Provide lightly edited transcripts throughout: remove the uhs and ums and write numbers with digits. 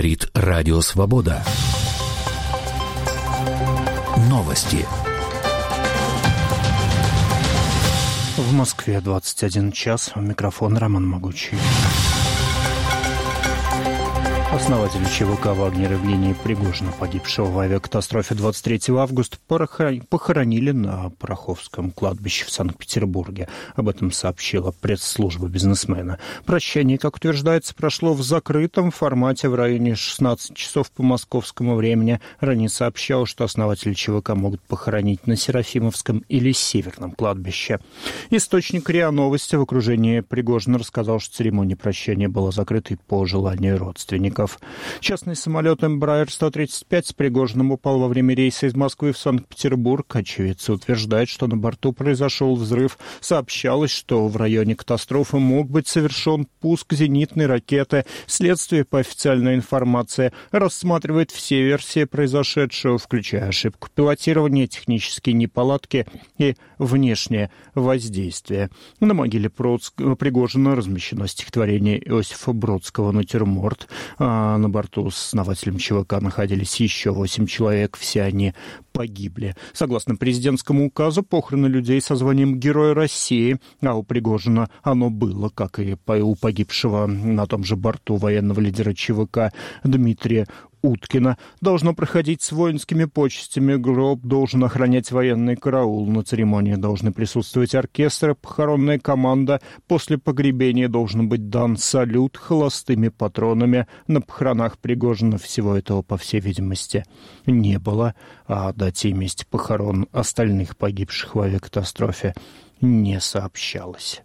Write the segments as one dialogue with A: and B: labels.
A: Радио Свобода. Новости.
B: В Москве 21 час. У микрофона Роман Могучий. Основатель ЧВК «Вагнер» Евгения Пригожина, погибшего в авиакатастрофе 23 августа, похоронили на Пороховском кладбище в Санкт-Петербурге. Об этом сообщила пресс-служба бизнесмена. Прощание, как утверждается, прошло в закрытом формате в районе 16 часов по московскому времени. Ранее сообщалось, что основатели ЧВК могут похоронить на Серафимовском или Северном кладбище. Источник РИА Новости в окружении Пригожина рассказал, что церемония прощания была закрытой по желанию родственников. Частный самолет Embraer-135 с Пригожиным упал во время рейса из Москвы в Санкт-Петербург. Очевидцы утверждают, что на борту произошел взрыв. Сообщалось, что в районе катастрофы мог быть совершен пуск зенитной ракеты. Следствие, по официальной информации, рассматривает все версии произошедшего, включая ошибку пилотирования, технические неполадки и внешнее воздействие. На могиле Пригожина размещено стихотворение Иосифа Бродского «Натюрморт». На борту с основателем ЧВК находились еще 8 человек, все они погибли. Согласно президентскому указу, похороны людей со званием Героя России, а у Пригожина оно было, как и у погибшего на том же борту военного лидера ЧВК Дмитрия Уткина, должно проходить с воинскими почестями. Гроб должен охранять военный караул. На церемонии должны присутствовать оркестр, похоронная команда. После погребения должен быть дан салют холостыми патронами. На похоронах Пригожина всего этого, по всей видимости, не было. А о дате и месте похорон остальных погибших в авиакатастрофе не сообщалось.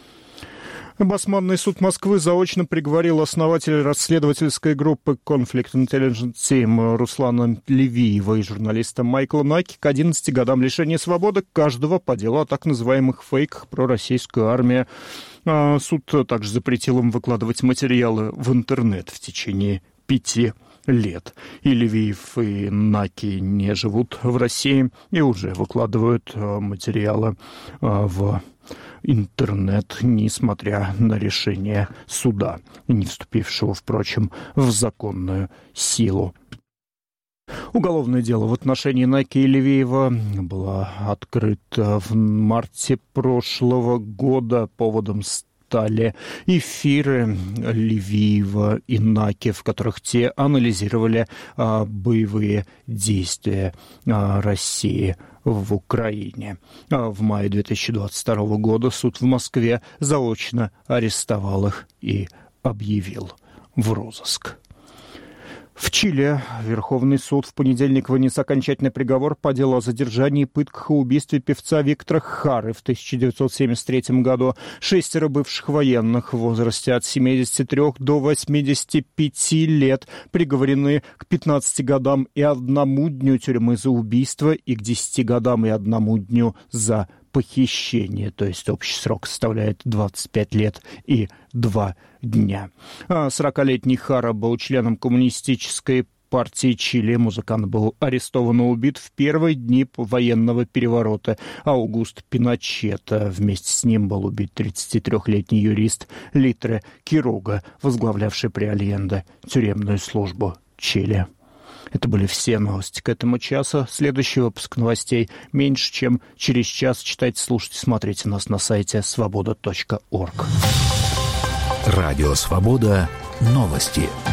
B: Басманный суд Москвы заочно приговорил основателя расследовательской группы Conflict Intelligence Team Руслана Левиева и журналиста Майкла Наки к 11 годам лишения свободы каждого по делу о так называемых фейках про российскую армию. Суд также запретил им выкладывать материалы в интернет в течение 5 лет. И Левиев, и Наки не живут в России и уже выкладывают материалы в интернет, несмотря на решение суда, не вступившего, впрочем, в законную силу. Уголовное дело в отношении Наки и Левиева было открыто в марте прошлого года. Поводом стали эфиры Левиева и Наки, в которых те анализировали боевые действия России в Украине. В мае 2022 года суд в Москве заочно арестовал их и объявил в розыск. В Чили Верховный суд в понедельник вынес окончательный приговор по делу о задержании, пытках и убийстве певца Виктора Хары в 1973 году. 6 бывших военных в возрасте от 73 до 85 лет приговорены к 15 годам и 1 дню тюрьмы за убийство и к 10 годам и 1 дню за похищение, то есть общий срок составляет 25 лет и 2 дня. 40-летний Хара был членом коммунистической партии Чили. Музыкант был арестован и убит в первые дни военного переворота. Аугуст Пиночет. Вместе с ним был убит 33-летний юрист Литре Кирога, возглавлявший при Альенде тюремную службу Чили. Это были все новости к этому часу. Следующий выпуск новостей меньше, чем через час. Читайте, слушайте, смотрите нас на сайте свобода.орг.
A: Радио Свобода. Новости.